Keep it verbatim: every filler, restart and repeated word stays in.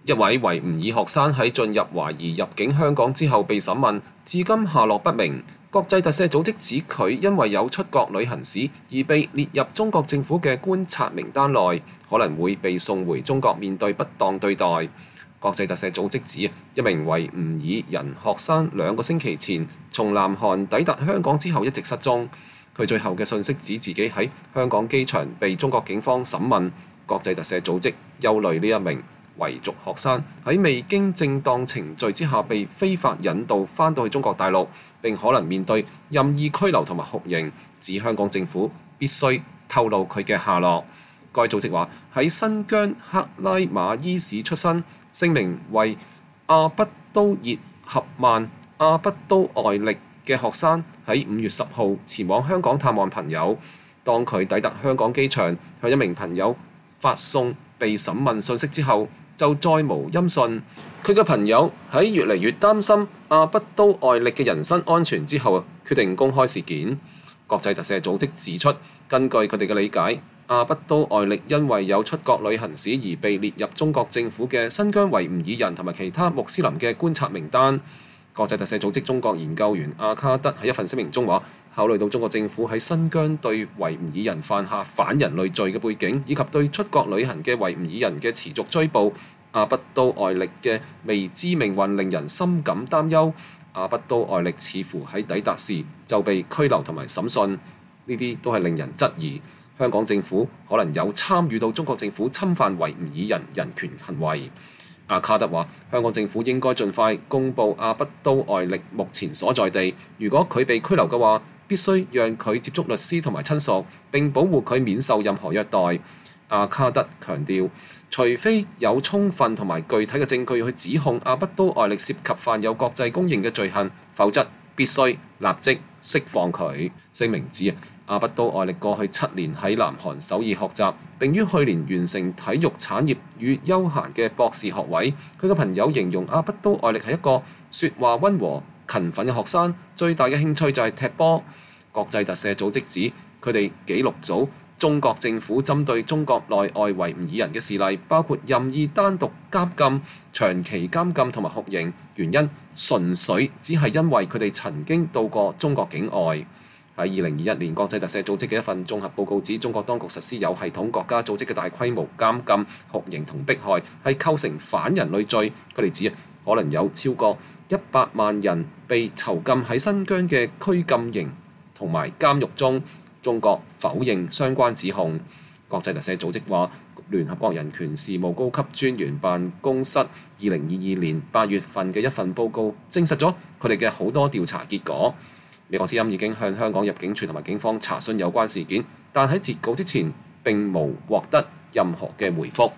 一位維吾爾學生喺進入懷疑入境香港之後被審問，至今下落不明。國際特赦組織指佢因為有出國旅行史而被列入中國政府嘅觀察名單內，可能會被送回中國面對不當對待。國際特赦組織指一名維吾爾人學生兩個星期前從南韓抵達香港之後一直失蹤。佢最後嘅訊息指自己喺香港機場被中國警方審問。國際特赦組織憂慮呢一名維族學生喺未經正當程序之下被非法引渡返到去中國大陸，並可能面對任意拘留同埋酷刑，指香港政府必須透露佢嘅下落。該組織話喺新疆克拉瑪依市出生，姓名為阿不都熱合曼阿不都愛力嘅學生喺五月十號前往香港探望朋友。當佢抵達香港機場，向一名朋友發送被審問信息之後，就再無音訊。佢嘅朋友喺越嚟越擔心阿不都愛力嘅人身安全之後，決定公開事件。國際特赦組織指出，根據佢哋嘅理解，阿不都愛力因為有出國旅行史而被列入中國政府嘅新疆維吾爾人同埋其他穆斯林嘅觀察名單。國際特赦組織中國研究員阿卡德喺一份聲明中話，考慮到中國政府喺新疆對維吾爾人犯下反人類罪嘅背景，以及對出國旅行嘅維吾爾人嘅持續追捕，阿不都愛力嘅未知命運令人深感擔憂。阿不都愛力似乎喺抵達時就被拘留同埋審訊，呢啲都係令人質疑香港政府可能有參與到中國政府侵犯維吾爾人人權行為。阿卡德話：香港政府應該盡快公布阿不都愛力目前所在地。如果佢被拘留嘅話，必須讓佢接觸律師同埋親屬，並保護佢免受任何虐待。阿卡德強調，除非有充分同埋具體嘅證據去指控阿不都愛力涉及犯有國際公認嘅罪行，否則必須立即釋放佢。聲明指阿不都愛力過去七年喺南韓首爾學習，並於去年完成體育產業與休閒嘅博士學位。佢嘅朋友形容阿不都愛力係一個説話溫和、勤奮嘅學生，最大嘅興趣就係踢波。國際特赦組織指佢哋記錄組中國政府針對中國內外維吾爾人嘅事例，包括任意單獨監禁、長期監禁同埋酷刑，原因純粹只係因為佢哋曾經到過中國境外。喺二零二一年，國際特赦組織嘅一份綜合報告指，中國當局實施有系統國家組織嘅大規模監禁、酷刑同迫害，係構成反人類罪。佢哋指可能有超過一百萬人被囚禁喺新疆嘅拘禁營同埋監獄中。中國否認相關指控。國際特赦組織話，聯合國人權事務高級專員辦公室二零二二年八月份嘅一份報告證實咗佢哋嘅好多調查結果。美國之音已經向香港入境處同埋警方查詢有關事件，但喺截稿之前並無獲得任何嘅回覆。